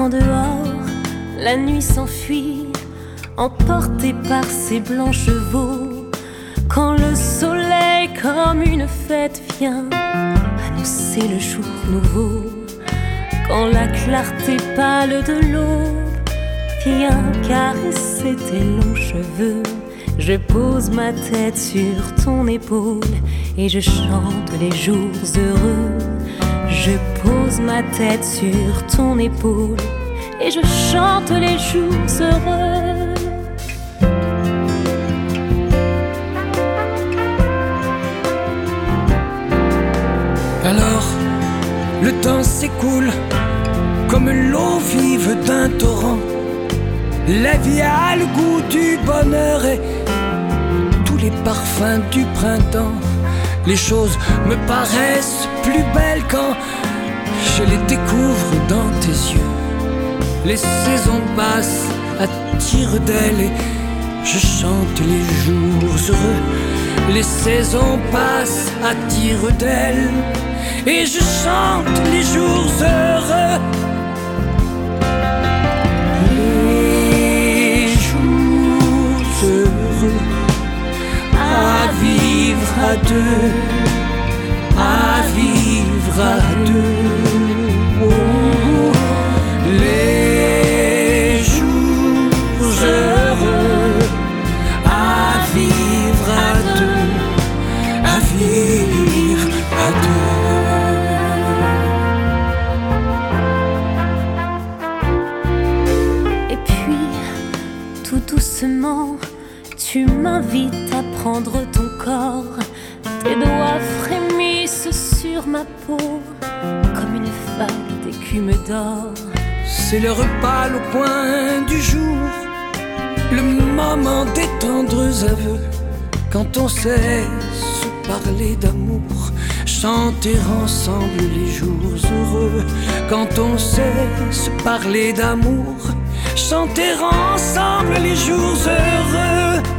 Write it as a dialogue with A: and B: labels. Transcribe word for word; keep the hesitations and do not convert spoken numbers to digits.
A: quand dehors la nuit s'enfuit, emportée par ses blancs chevaux, quand le soleil comme une fête vient annoncer le jour nouveau, quand la clarté pâle de l'aube vient caresser tes longs cheveux, je pose ma tête sur ton épaule et je chante les jours heureux. Je pose ma tête sur ton épaule et je chante les jours heureux.
B: Alors, le temps s'écoule comme l'eau vive d'un torrent. La vie a le goût du bonheur et tous les parfums du printemps. Les choses me paraissent plus belles quand je les découvre dans tes yeux. Les saisons passent à tire-d'aile et je chante les jours heureux. Les saisons passent à tire-d'aile et je chante les jours heureux. Les jours heureux à vivre à deux, à vivre à deux. Oh, les jours heureux à vivre à deux, à vivre à
A: deux. Et puis, tout doucement, tu m'invites à prendre ton corps. Tes doigts frémissent sur ma peau comme une vague d'écume d'or.
B: C'est le repas au point du jour, le moment des tendres aveux, quand on sait se parler d'amour, chanter ensemble les jours heureux. Quand on sait se parler d'amour, chanter ensemble les jours heureux.